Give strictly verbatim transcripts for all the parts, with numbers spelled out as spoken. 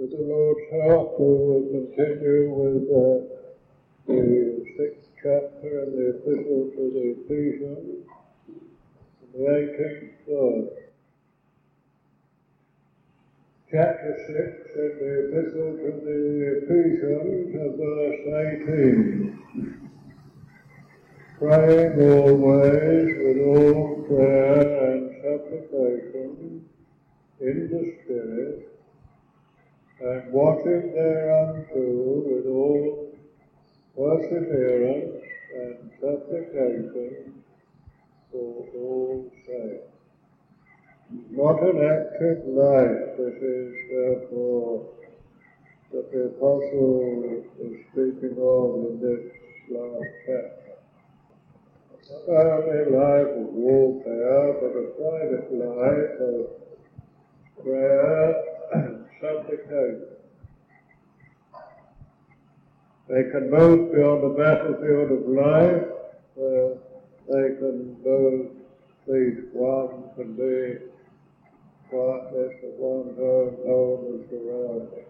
With the Lord's help, we will continue with uh, the sixth chapter in the Epistle to the Ephesians, the eighteenth verse. Chapter six in the Epistle to the Ephesians, verse eighteen. Praying always with all prayer and supplication in the Spirit, and watching thereunto with all perseverance and supplication for all saints. Not an active life, this is therefore that the Apostle is speaking of in this last chapter. Not only a life of warfare, but a private life of prayer and supplication. They can both be on the battlefield of life, where they can both plead. One can be quietness of one's own home and surroundings.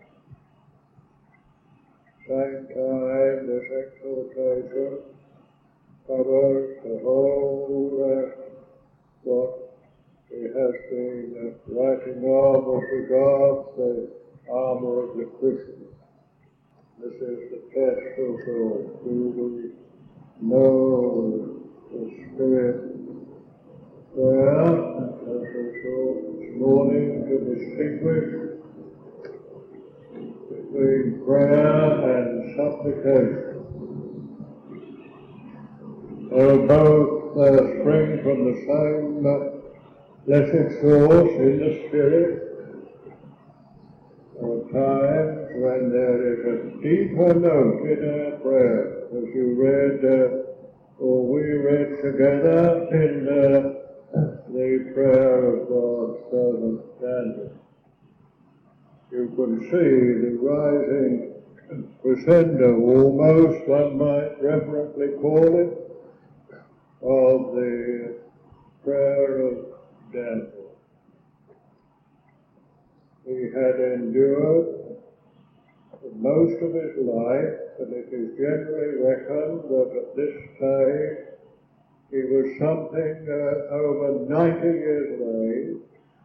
Same time, this exhortation covers the whole uh, what he has been uh, writing of as regards the armour of the Christian. This is the test of God. Do we know the Spirit prayer, as we saw this morning, to distinguish between prayer and supplication? They both uh, spring from the same uh, blessed source in the Spirit. There are times when there is a deeper note in our prayer, as you read, uh, or we read together in uh, the prayer of God's servant Daniel. You can see the rising crescendo, almost one might reverently call it, of the prayer of Daniel. He had endured most of his life, and it is generally reckoned that at this stage he was something uh, over ninety years of age.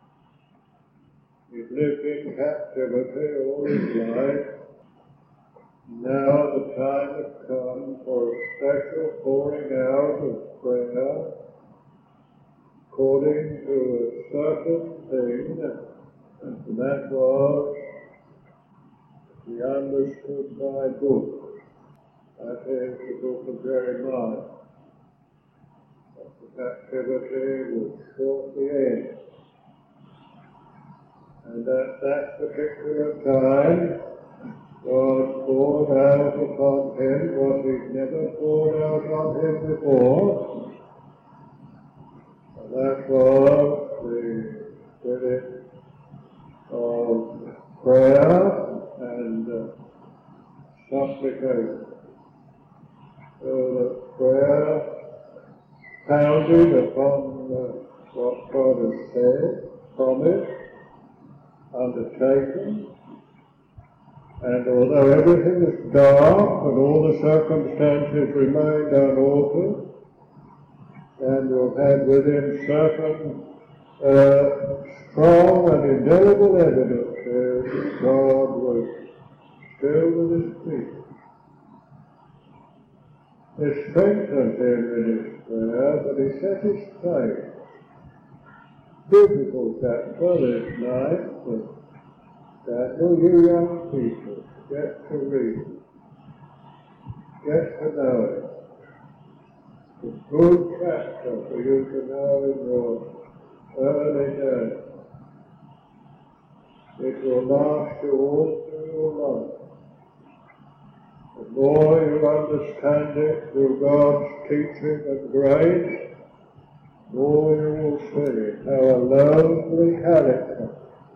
He'd lived in captivity all his life. Now the time had come for a special pouring out of prayer according to a certain thing, and that was the understood by book. That is the book of Jeremiah. The captivity would shortly end. And at that particular time, God poured out upon him what he'd never poured out on him before. And that was the Spirit of prayer and uh, supplication. So that prayer founded upon uh, what God has said, promised, undertaken, and although everything is dark and all the circumstances remained unaltered, Daniel had within certain uh, strong and indelible evidences that God was still with his people. It strengthened him in his prayer, but he set his faith. Difficult chapter this night, but Daniel, you young people, get to read it, get to know it. It's a good chapter for you to know in your early days. It will last you all through your life. The more you understand it through God's teaching and grace, the more you will see how a lonely character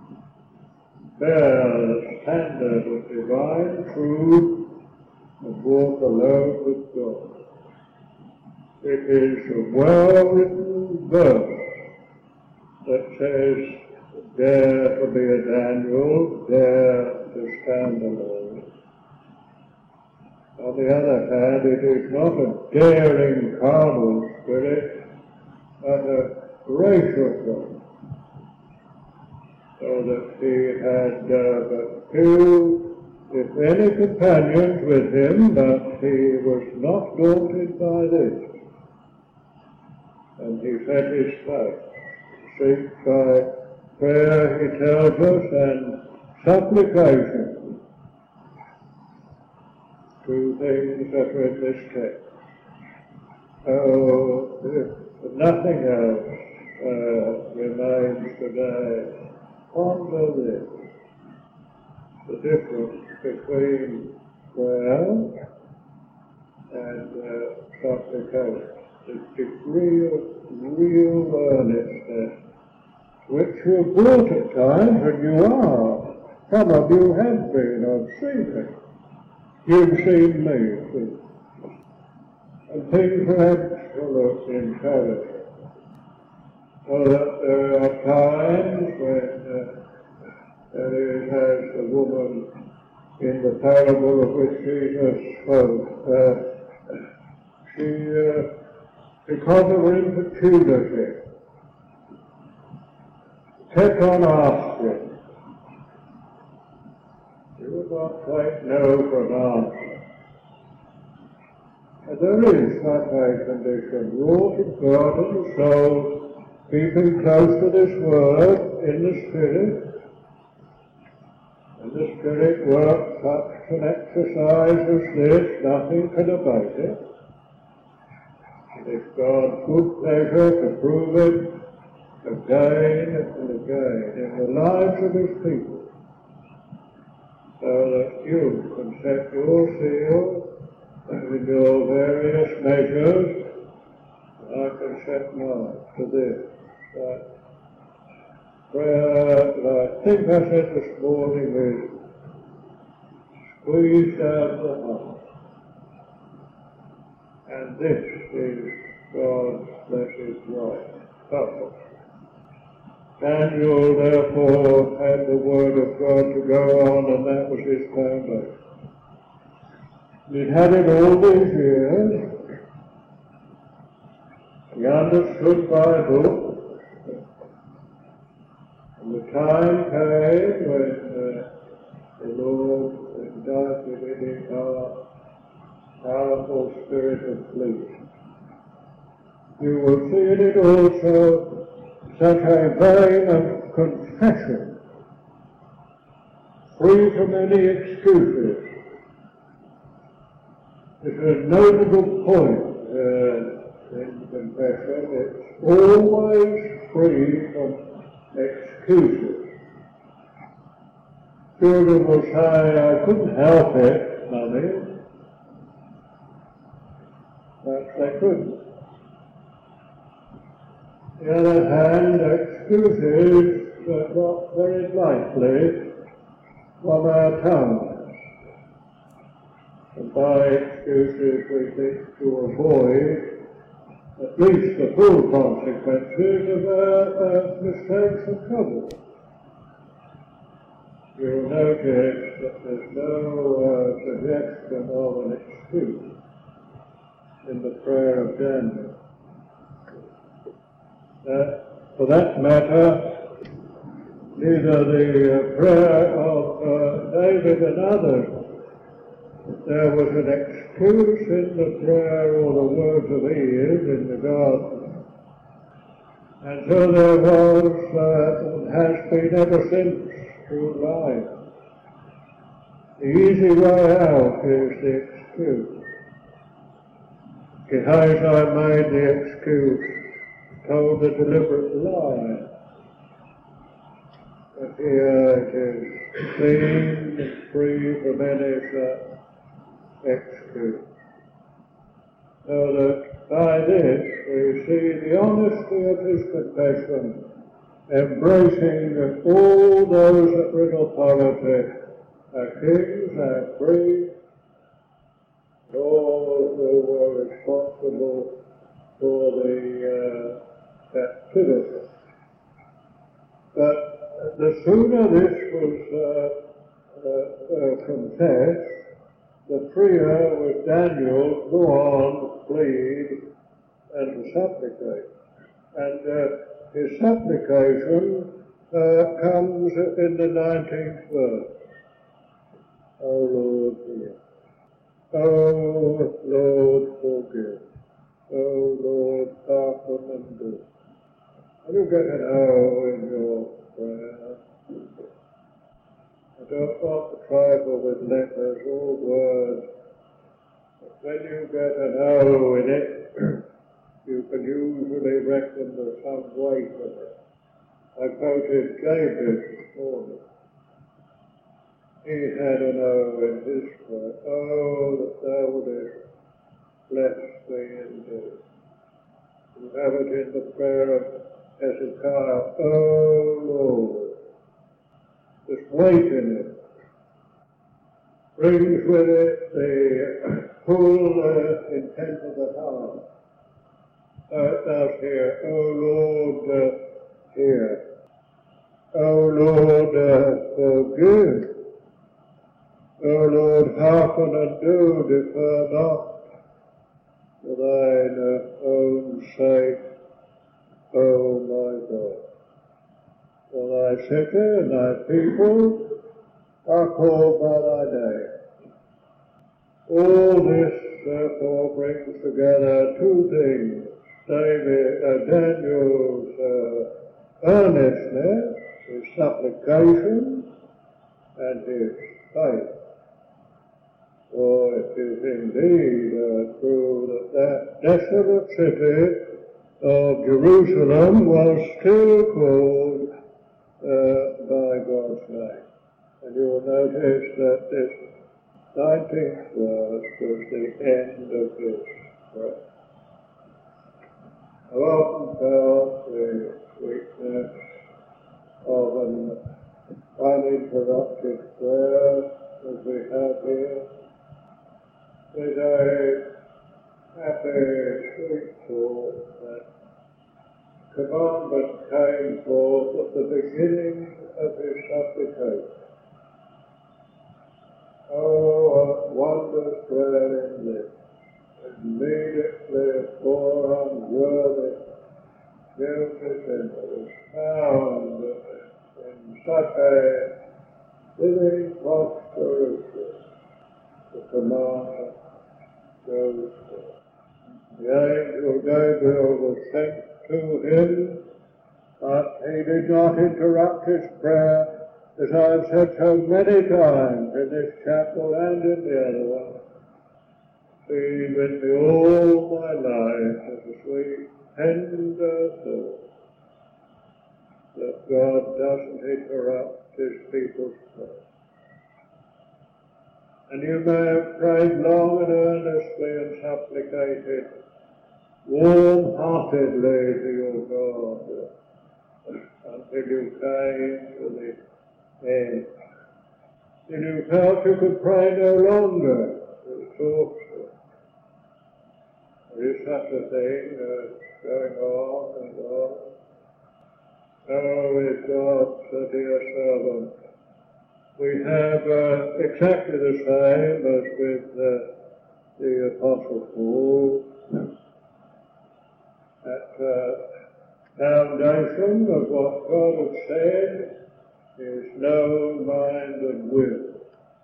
bear the standard of divine truth and walk alone with God. It is a well-written verse that says, dare to be a Daniel, dare to scandalous. On the other hand, it is not a daring carnal spirit, but a gracious one. So that he had uh, but two, if any, companions with him, but he was not daunted by this. And he set his face, seek by prayer, he tells us, and supplication. Two things that are in this text. Oh, if nothing else uh, remains today, ponder this, the difference between prayer and uh, supplication, the degree of real earnestness, which you have brought at times, and you are. Some of you have been, I've seen it. You've seen me too. And things are absolute in charity. So that there are times when uh, there is, as the woman in the parable of which Jesus spoke, uh, she, uh, because of her importunity, kept on asking. She would not quite know for an answer. And there is such a condition, wrought of God in the soul, keeping close to this word in the Spirit, and the Spirit works such an exercise as this, nothing can abate it. It is God's good pleasure to prove it again and again in the lives of His people, so that you can set your seal with your various measures. I can set mine to this. That prayer, that I think I said this morning, is squeezed out the heart. And this is God's blessed right purpose. Daniel, therefore, had the word of God to go on, and that was his foundation. He'd had it all these years. He understood by book. And the time came when uh, the Lord indicted in his heart powerful spirit of belief. You will see in it also such a vein of confession, free from any excuses. It's a notable point uh, in confession. It's always free from excuses. Children will say, I couldn't help it, Mummy. But they couldn't. On the other hand, excuses are not very likely from our tongue. And by excuses we think to avoid at least the full consequences of our, our mistakes and troubles. You'll notice that there's no uh, suggestion of an excuse in the prayer of Daniel. Uh, for that matter, neither the uh, prayer of uh, David and others, there was an excuse in the prayer or the words of Eve in the garden. And so there was, uh, and has been ever since through life. The easy way out is the excuse. Gehazi made the excuse, told a deliberate lie. But here it is clean and free from any such excuse. So that by this we see the honesty of his confession, embracing that all those that were in authority are kings and priests, and all who were responsible for the uh, captivity. But the sooner this was uh, uh, uh, would confess, the freer was Daniel go on to plead and to supplicate. And uh, his supplication uh, comes in the nineteenth verse. O Lord, hear. O Lord, forgive. O Lord, hearken and do. And you get an O in your prayer. I don't want to trifle with letters or words, but when you get an O in it, you can usually reckon there's some weight in it. I quoted Jabez this morning. He had an O in his prayer. Oh, that thou wouldest bless me indeed. You have it in the prayer of Hezekiah. Oh, Lord. There's weight in it. Brings with it the full uh, intent of the heart. So it does here. Oh, Lord, uh, hear. O Lord, uh, forgive. O Lord, hearken and do, defer not for thine uh, own sake, O my God. For thy city and thy people are called by thy name. All this, therefore, brings together two things. David, uh, Daniel's uh, earnestness, his supplication, and his faith. For it is indeed uh, true that that desolate city of Jerusalem was still called uh, by God's name. And you'll notice that this nineteenth verse was the end of his prayer. I've often felt the sweetness of an uninterrupted prayer as we have here. With a happy, sweet thought that commandment came forth at the beginning of his supplication. Oh, what wondrous prayer in this! Immediately for unworthy, guilty sinners found in such a living posture as this, the commandment goes forth. The angel Gabriel was sent to him, but he did not interrupt his prayer, as I have said so many times in this chapel and in the other one. See with me all my life as a sweet, tender thought that God doesn't interrupt his people's prayer. And you may have prayed long and earnestly and supplicated warm-heartedly to your God until you came to the end. Till you felt you could pray no longer. So there is such a thing uh, going on and on. So is God's dear servant. We have uh, exactly the same as with uh, the Apostle Paul. That uh, foundation of what God has said is know, mind and will.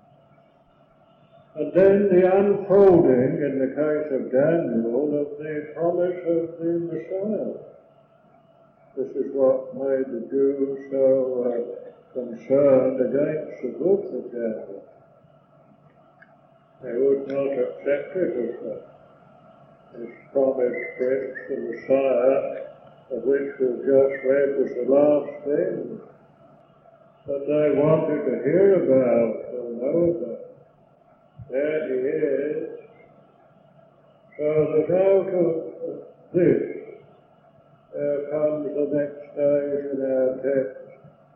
And then the unfolding, in the case of Daniel, of the promise of the Messiah. This is what made the Jews so uh, concerned against the book of Daniel. They would not accept it as such. This promised Prince, the Messiah, of which we've just read was the last thing that they wanted to hear about or know about. There he is. So that out of this there comes the next stage in our text,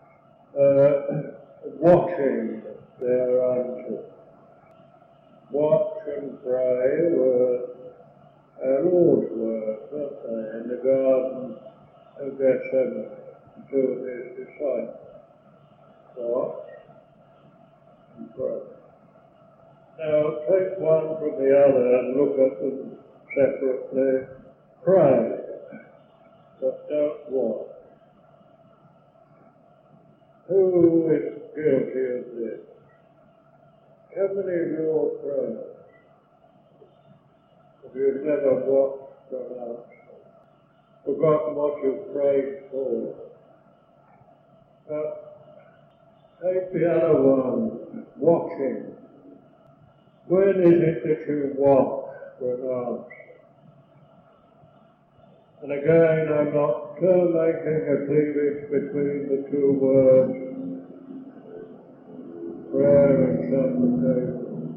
uh, watching thereunto. Watch and pray were our Lord's words, weren't they, in the Garden of Gethsemane to his disciples. Watch and pray. Now take one from the other and look at them separately. Pray, but don't watch. Who is guilty of this? How many of you are praying? Have you never watched from us? Forgotten what you prayed for? But take the other one, watching. When is it that you watch for an answer? And again, I'm not uh, making a cleavage between the two words, prayer and supplication.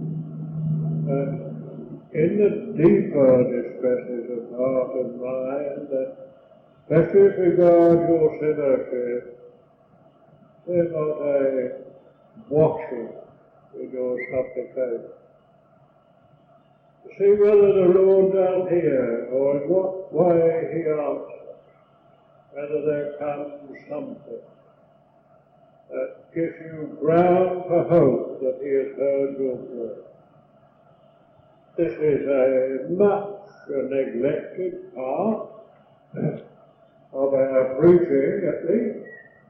And in the deeper distresses of heart and mind, especially as regards your sinnership, there's not a watching in your supplication. To see whether the Lord does hear, or in what way he answers, whether there comes something that gives you ground for hope that he has heard your prayer. This is a much neglected part of our preaching, at least,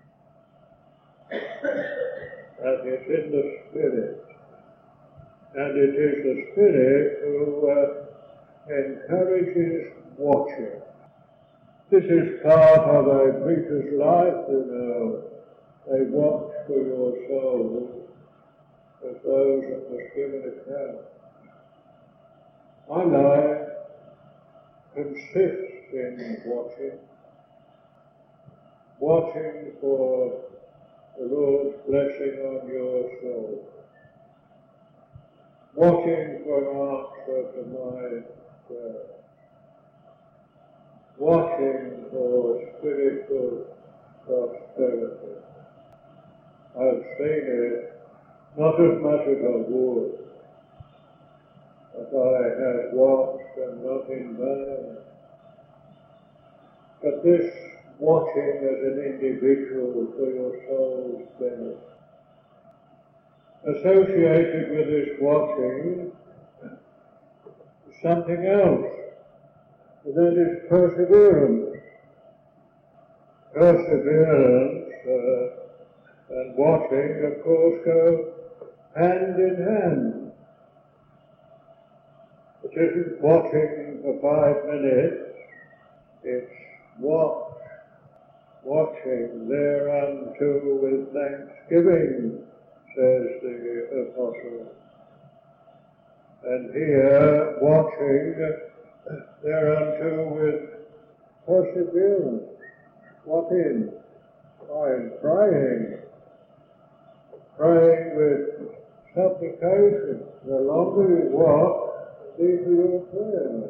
as it's in the Spirit. And it is the Spirit who uh, encourages watching. This is part of a preacher's life, you know. They watch for your souls as those that must give an account. My life consists in watching, watching for the Lord's blessing on your soul, watching for an answer to my prayer, watching for spiritual prosperity. I've seen it, not as much as I would, as I have watched and not in vain. But this watching as an individual for your soul's benefit. Associated with this watching is something else, and that is perseverance. Perseverance uh, and watching, of course, go hand in hand. It isn't watching for five minutes, it's watch, watching thereunto with thanksgiving, says the Apostle. And here, watching thereunto with perseverance. What in? Why, in praying. Praying with supplication. The longer you watch, the deeper your prayer.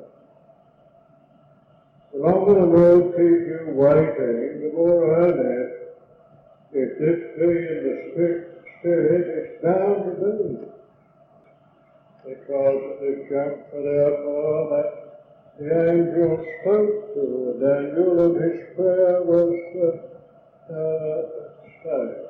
The longer the Lord keeps you waiting, the more earnest, if this be in the Spirit, it's bound to be. Because at this juncture, therefore, that the angel spoke to Daniel, and his prayer was uh, uh, saved.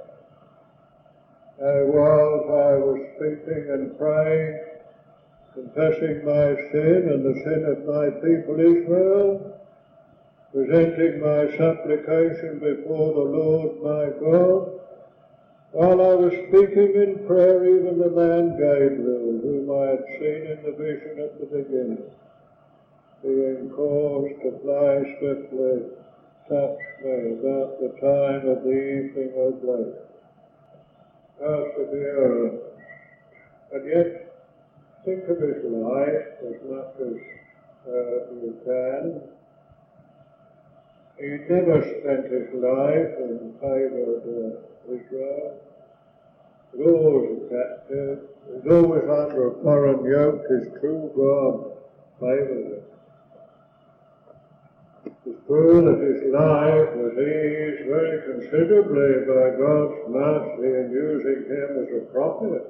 I was, I was speaking and praying, confessing my sin and the sin of my people Israel, presenting my supplication before the Lord my God. While I was speaking in prayer, even the man Gabriel, whom I had seen in the vision at the beginning, being caused to fly swiftly, touched me about the time of the evening oblate. Perseverance. And yet, think of his life as much as uh, you can. He never spent his life in favour of uh, Israel. He was always a captive. He was always under a foreign yoke. His true God favoured him. It's true that his life was eased very considerably by God's mercy in using him as a prophet.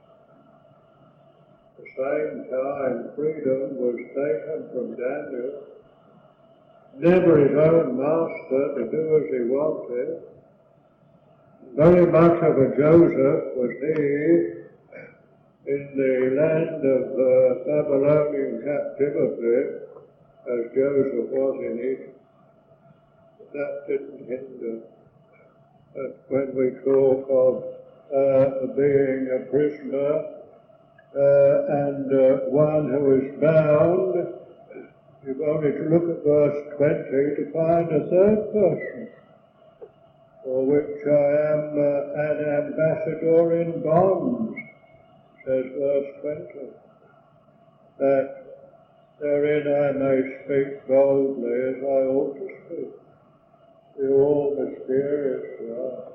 At the same time, freedom was taken from Daniel. Never his own master to do as he wanted. Very much of a Joseph was he, in the land of uh, Babylonian captivity, as Joseph was in Egypt. That didn't hinder. But when we talk of uh, being a prisoner uh, and uh, one who is bound, you've only to look at verse twenty to find a third person, for which I am uh, an ambassador in bonds, says verse twenty, that therein I may speak boldly as I ought to speak, the all-mysterious God.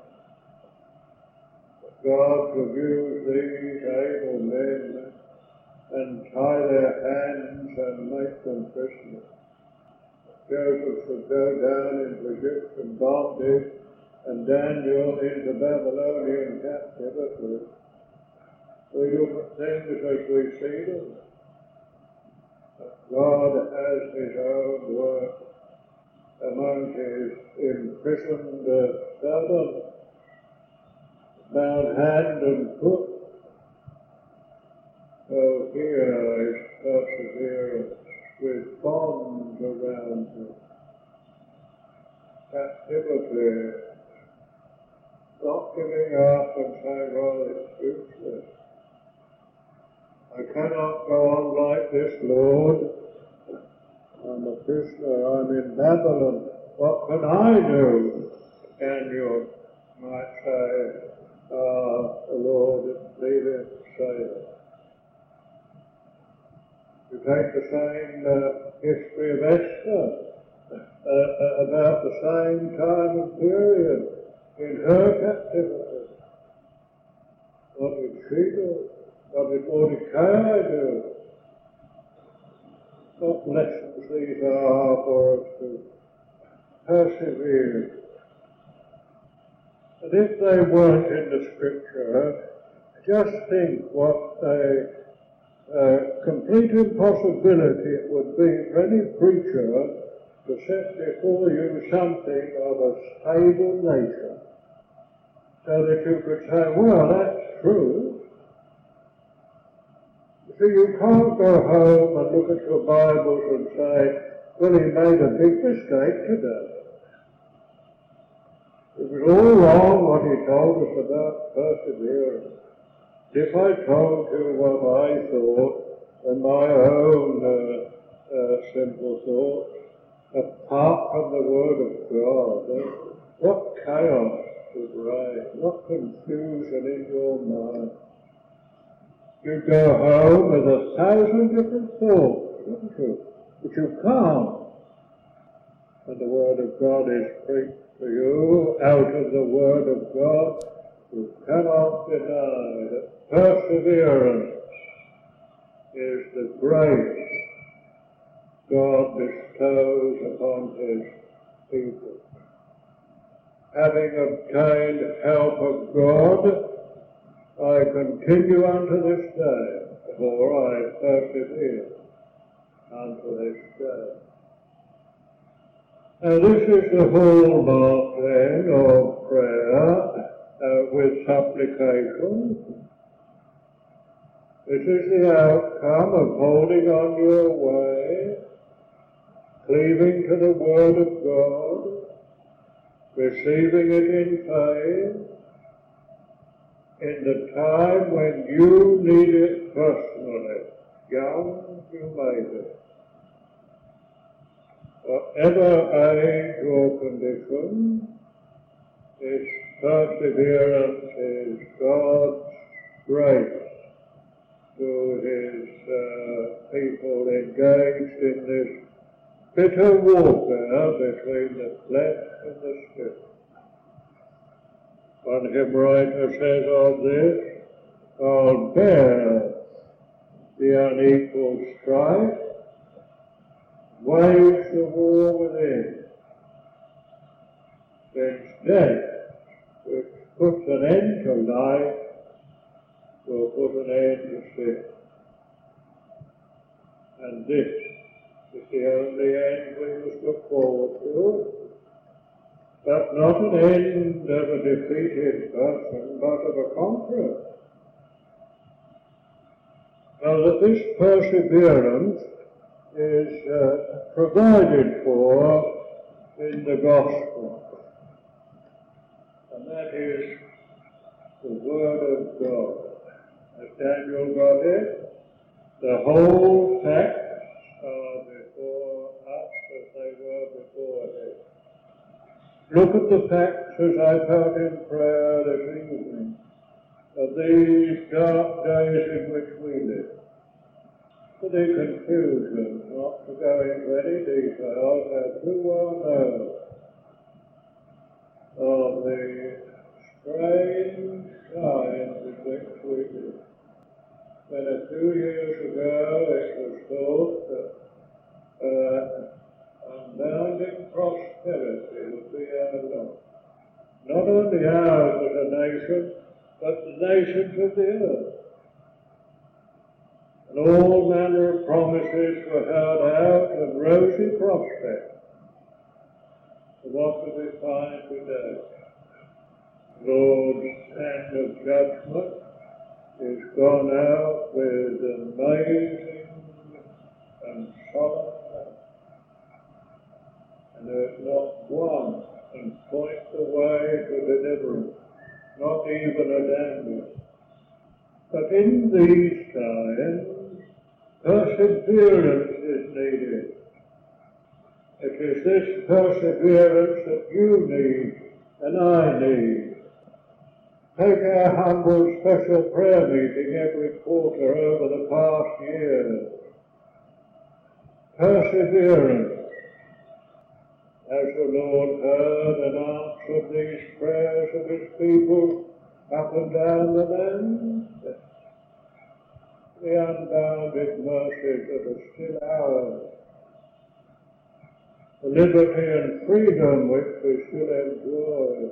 God will use these able men and tie their hands and make them prisoners. Joseph should go down into Egyptian bondage and Daniel into Babylonian captivity. We look at things as we see them. God has his own work among his imprisoned uh, servants, bound hand and foot. So here is perseverance with bonds around him. Captivity, not giving up and saying, well, it's useless. I cannot go on like this, Lord. I'm a prisoner, I'm in Babylon. What can I do? Daniel might say, ah, the Lord, leave it, say it. You take the same uh, history of Esther, uh, about the same time and period in her captivity. What did she do? What did Mordecai do? What lessons these are for us to persevere. And if they weren't in the Scripture, just think what a, a complete impossibility it would be for any preacher to set before you something of a stable nature, so that you could say, well, that's true. So you can't go home and look at your Bibles and say, well, he made a big mistake today. It was all wrong what he told us about perseverance. If I told you what I thought and my own uh, uh, simple thoughts, apart from the Word of God, uh, what chaos would reign, what confusion in your mind. You go home with a thousand different thoughts, wouldn't you? But you can't. And the Word of God is preached to you out of the Word of God. You cannot deny that perseverance is the grace God bestows upon his people. Having obtained help of God, I continue unto this day, for I persevere unto this day. Now this is the hallmark then of prayer uh, with supplication. This is the outcome of holding on your way, cleaving to the Word of God, receiving it in faith, in the time when you need it personally, young you may be. Whatever age or condition, this perseverance is God's grace to his uh, people engaged in this bitter warfare between the flesh and the spirit. One hymn writer says of this, I'll bear the unequal strife, wage the war within, since death, which puts an end to life, will put an end to sin. And this is the only end we must look forward to, but not an end of a defeated person, but of a conqueror. so that this perseverance is uh, provided for in the gospel. And that is the Word of God. As Daniel got it, the whole facts are before us as they were before him. Look at the facts as I felt in prayer this evening of these dark days in which we live. To the confusion, not to go into any details, I too well know of the strange times in which we live. When a few years ago it was thought that uh, unbounding prosperity would be our lot. Not only ours as a nation, but the nations of the earth. And all manner of promises were held out and rosy prospects. What do we find today? Lord's hand of judgment is gone out with amazing and solemn hand. And there's not one can point the way to deliverance, not even a Daniel. But in these times, perseverance is needed. It is this perseverance that you need and I need. Take our humble special prayer meeting every quarter over the past year. Perseverance. Has the Lord heard and answered these prayers of his people up and down the land? The unbounded mercies that are still ours. The liberty and freedom which we still enjoy.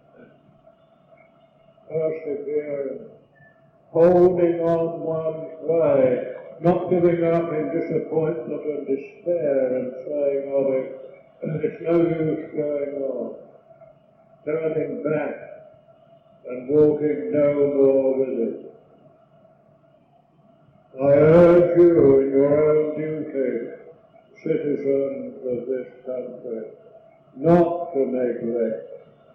Persevering, holding on one's way, not giving up in disappointment and despair and saying, oh, it, it's no use going on, turning back and walking no more with it. I urge you in your own duty, citizens of this country, not to neglect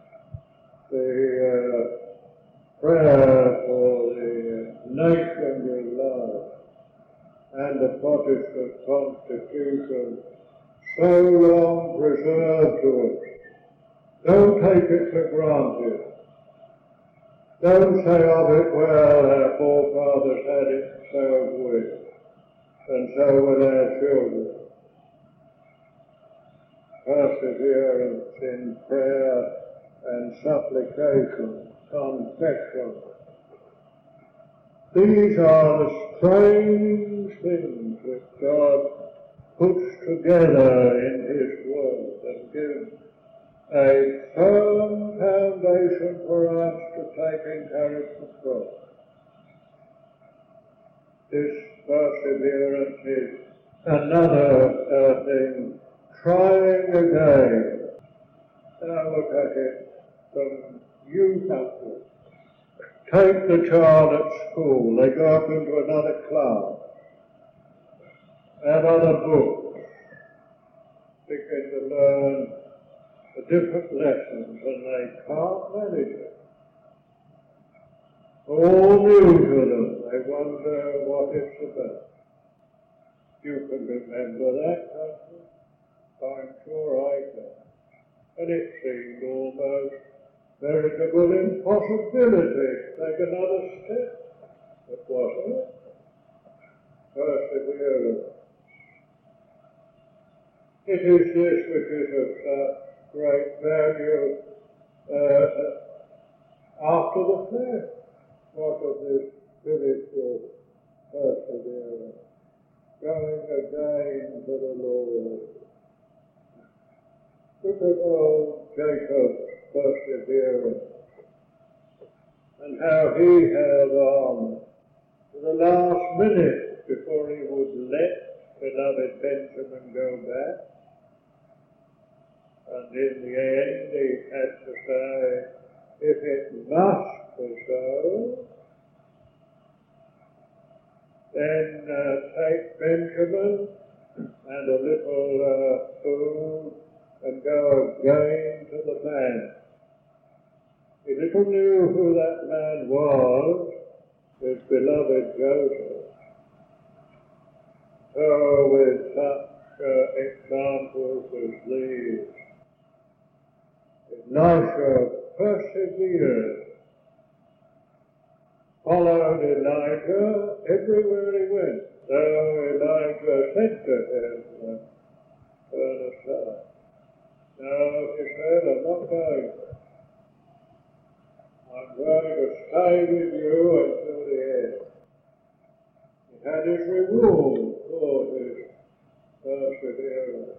the uh, prayer for the nation you love and the Protestant Constitution so long preserved to us. Don't take it for granted. Don't say of it, well, our forefathers had it, so have we, and so will our children. Perseverance in prayer and supplication, confession. These are the strange things which God puts together in his word and gives a firm foundation for us to take encouragement from. This perseverance is another uh, thing, trying again. Now look at it from youth upwards. Take the child at school, they go up into another class, have other books, begin to learn the different lessons, and they can't manage it. All new to them, they wonder what it's about. You can remember that, can't you? I'm sure I can. And it seemed almost veritable impossibility. Take another step. But wasn't it? Perseverance. It is this which is of such great value uh, after the faith. What of this spiritual perseverance? Going again to the Lord. Look at old Jacob's perseverance and how he held on to the last minute before he would let beloved Benjamin go back. And in the end he had to say, if it must be so, Then uh, take Benjamin and a little uh, food and go again to the man. He little knew who that man was, his beloved Joseph. So with such uh, examples as these, Elisha persevered, followed Elijah everywhere he went. So Elijah said to him, turn aside. No, he said, I'm not going. I'm going to stay with you until the end. He had his reward for his perseverance.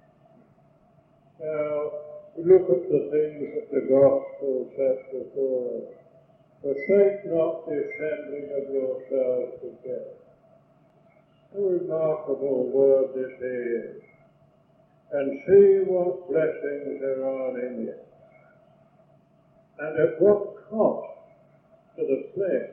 Now, look at the things that the Gospel sets before us. Forsake not the assembling of yourselves together. A remarkable word this is. And see what blessings there are in it. And at what cost to the flesh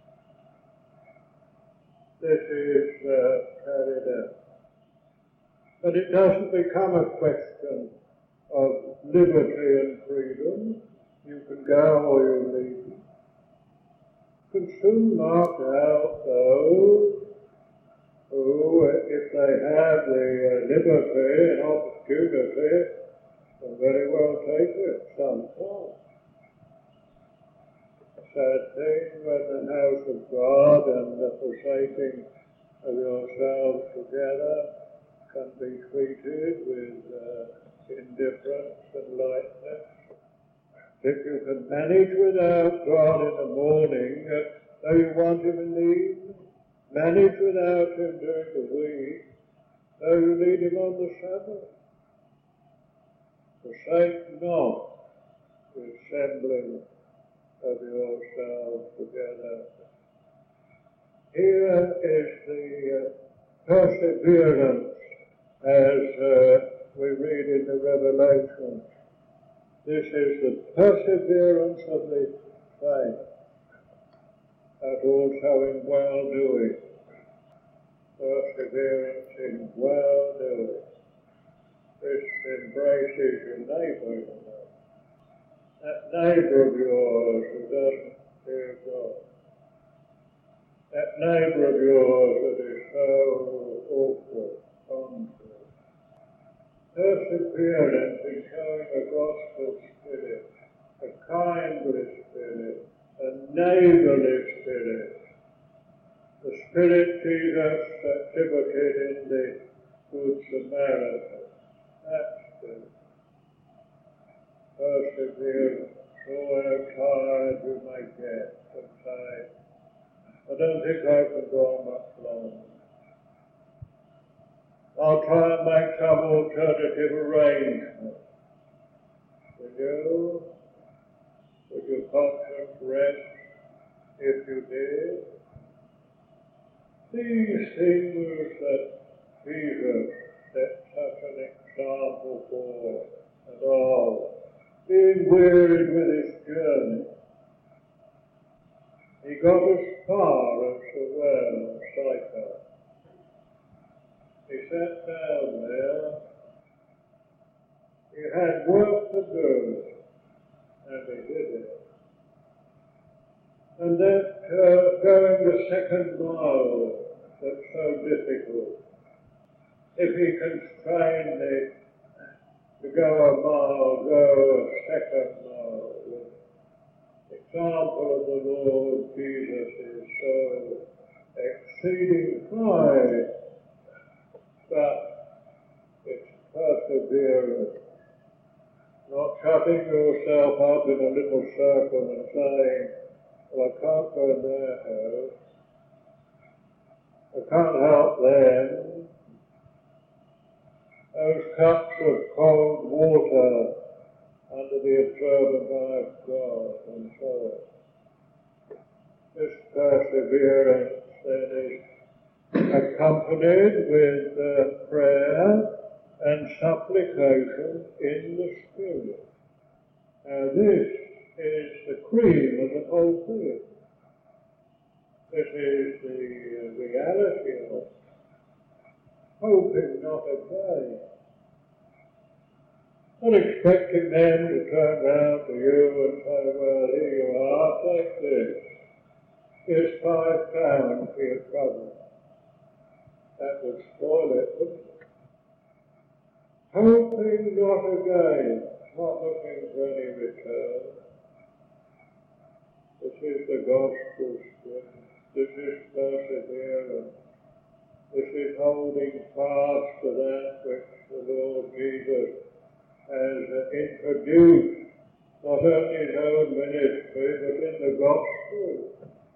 this is uh, carried out. But it doesn't become a question of liberty and freedom. You can go or you leave. You can soon mark out those who, if they have the uh, liberty and opportunity, can very well take it sometimes. Sad thing when the house of God and the forsaking of yourselves together can be treated with uh, indifference and lightness. If you can manage without God in the morning, uh, though you want him in the evening, manage without him during the week, though you need him on the Sabbath. Forsake not the assembling of yourselves together. Here is the uh, perseverance as uh, we read in the Revelation. This is the perseverance of the faith, and also in well-doing. Perseverance in well-doing. This embraces your neighbour, you know. That neighbour of yours who doesn't fear God. That neighbour of yours that is so awkward, contrary. Perseverance is showing a gospel spirit, a kindly spirit, a neighbourly spirit. The spirit Jesus exhibited in the Good Samaritan. That spirit. Perseverance, however tired you may get and say, I don't think I can go on much longer. I'll try and make some alternative arrangement. Will you? Would your conscience rest if you did? These things that Jesus set such an example for and all, being wearied with his journey, he got as far as the well of Sychar. He sat down there. He had work to do, and he did it. And that uh, going the second mile that's so difficult, if he constrained it to go a mile, go a second mile. The example of the Lord Jesus is so exceeding high, but it's perseverance, not shutting yourself up in a little circle and saying, well, I can't go in their house, I can't help them. Those cups of cold water under the observant eye of God, and so on. This perseverance then is accompanied with uh, prayer and supplication in the Spirit. Now this is the cream of the whole thing. This is the reality of it. Hoping not again. Not expecting them to turn round to you and say, well, here you are, take this. Here's five pounds for your trouble. That would spoil it, wouldn't it? Hoping not again, not looking for any return. This is the gospel strength. This is perseverance. This is holding fast to that which the Lord Jesus has introduced, not only in his own ministry, but in the gospel.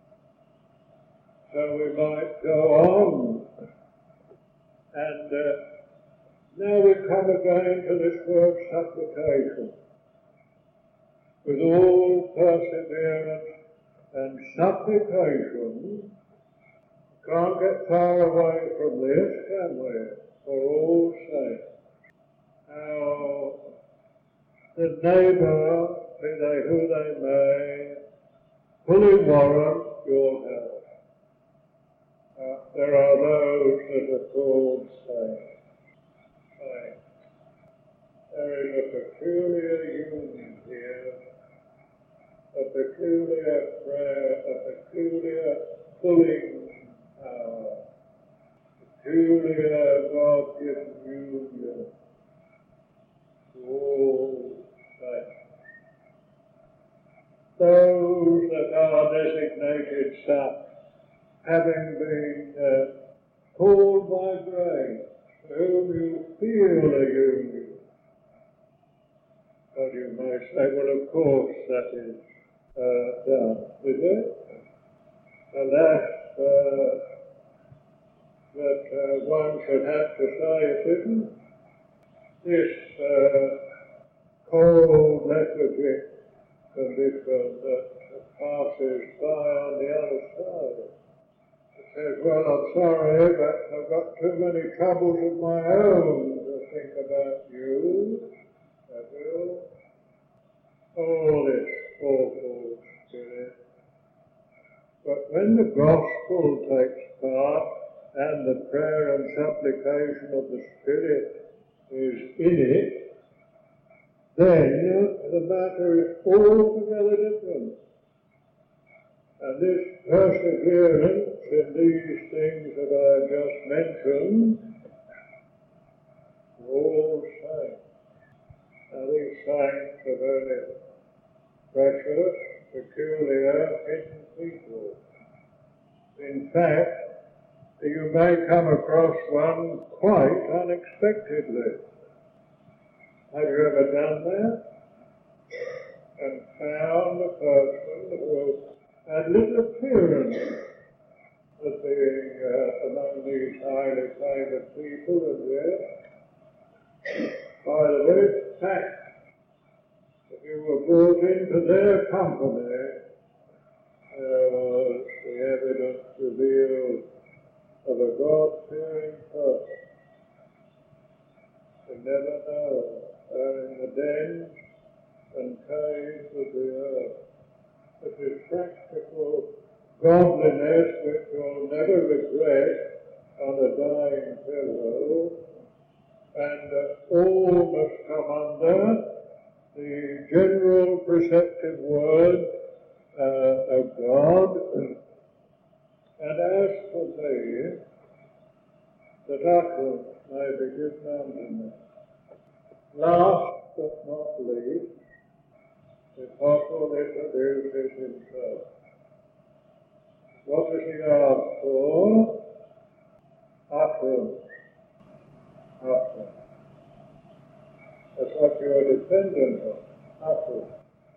So we might go on. And uh, now we come again to this word supplication. With all perseverance and supplication, can't get far away from this, can we? For all sake. Now, the neighbour, be they who they may, fully warrant your help. Uh, there are those that are called saints. Saints. There is a peculiar union here, a peculiar prayer, a peculiar pulling power, peculiar God-given union to all saints. Those that are designated such, having been uh, called by grace, to whom you feel a union. But you may say, well, of course that is uh, done, is it? And that's uh, that uh, one should have to say it isn't. This uh, cold lethargic condition that passes by on the other side. Says, well, I'm sorry, but I've got too many troubles of my own to think about you. I will. All this awful spirit. But when the gospel takes part and the prayer and supplication of the Spirit is in it, then the matter is altogether different. And this perseverance in these things that I just mentioned, all saints. Now these saints are very precious, peculiar, hidden people. In fact, you may come across one quite unexpectedly. Have you ever done that? And found a person who had little appearance of being uh, among these highly favoured people, and yet, by the very fact that you were brought into their company, there was the evidence revealed of a God-fearing person. You never know, they're in the dens and caves of the earth. It is practical godliness which you'll never regret on a dying pillow, and uh, all must come under the general preceptive word uh, of God. And as for me, that utterance may be given unto me. Last but not least, the apostle introduces himself. What does he ask for? Utterance. Utterance. That's what you are dependent on. Utterance.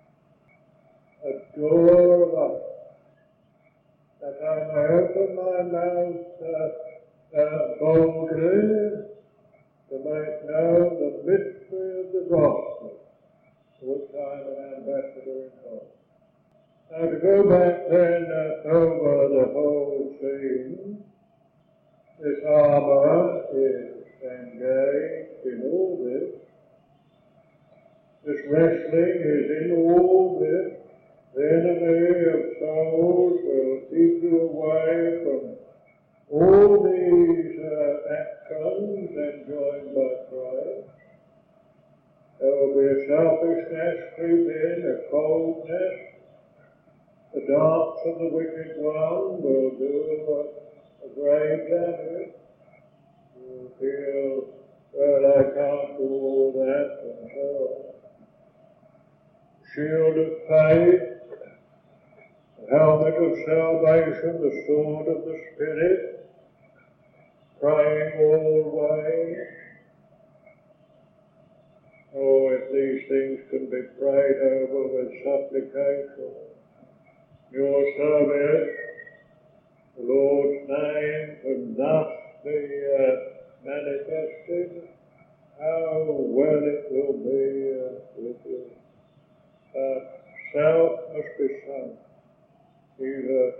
A door of utterance. That I may open my mouth uh, uh, boldly to make known the mystery of the gospel, to which I am an ambassador in God. Now to go back then uh, over the whole scene, this armour is engaged in all this. This wrestling is in all this. The enemy of souls will keep you away from all these uh, actions enjoined by Christ. There will be a selfishness creep in, a coldness. The darts of the wicked one will do a great damage. You feel, well, I can't do all that, and so on. Shield of faith, the helmet of salvation, the sword of the Spirit, praying always. Oh, if these things can be prayed over with supplication, your service, the Lord's name can thus be uh, manifested, how well it will be uh, with you. Uh, self must be sung, either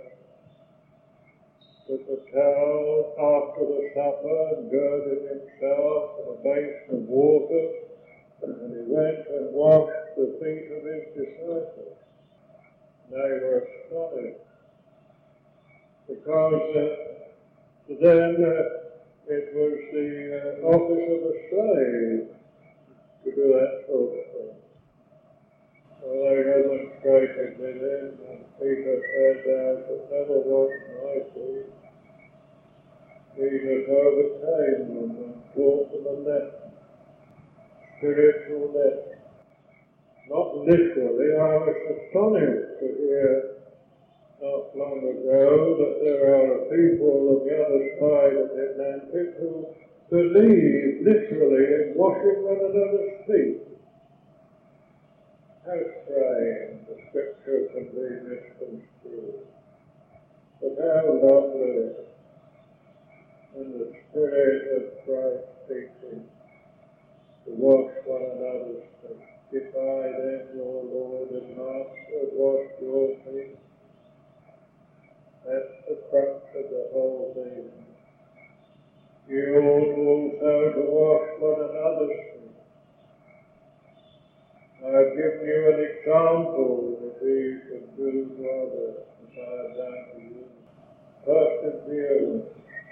with the towel after the supper, girding himself in a basin of water, and he went and washed the feet of his disciples. They were astonished, because uh, then uh, it was the uh, office of a slave to do that sort of thing. Well, they demonstrated with him, and Peter said, thou shalt never wash my feet. Jesus overcame them and taught them a lesson, spiritual lesson. Not literally. I was astonished to hear not long ago that there are people on the other side of the Atlantic who believe literally in washing one another's feet. How strange the Scripture can be misconstrued. But how lovely in the Spirit of Christ teaching to wash one another's feet. If I then, your Lord and Master, wash your feet, that's the crux of the whole thing. You ought also to wash one another's feet. I've given you an example that we should do to others as I have done to you. Perseverance,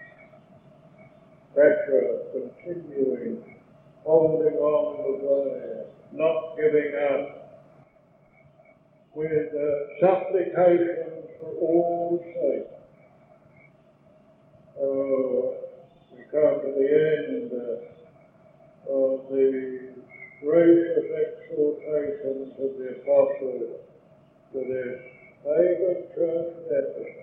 pressure, continuing, holding on the way, not giving up, with uh, supplications for all sakes. Oh, we come to the end uh, of the gracious exhortations of the apostles to this favourite church of Ephesus,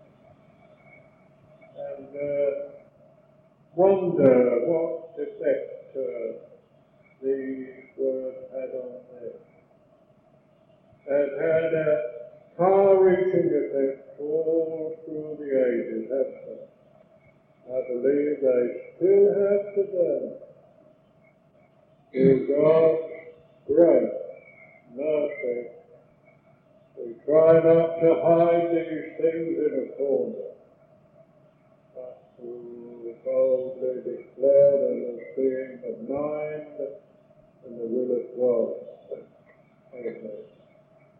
and uh, wonder what effect uh, these words had on them. Has had a far-reaching effect all through the ages, haven't they? I believe they still have today. Through God's grace, mercy, we try not to hide these things in a corner, but to boldly declare them as being the mind and the will of God.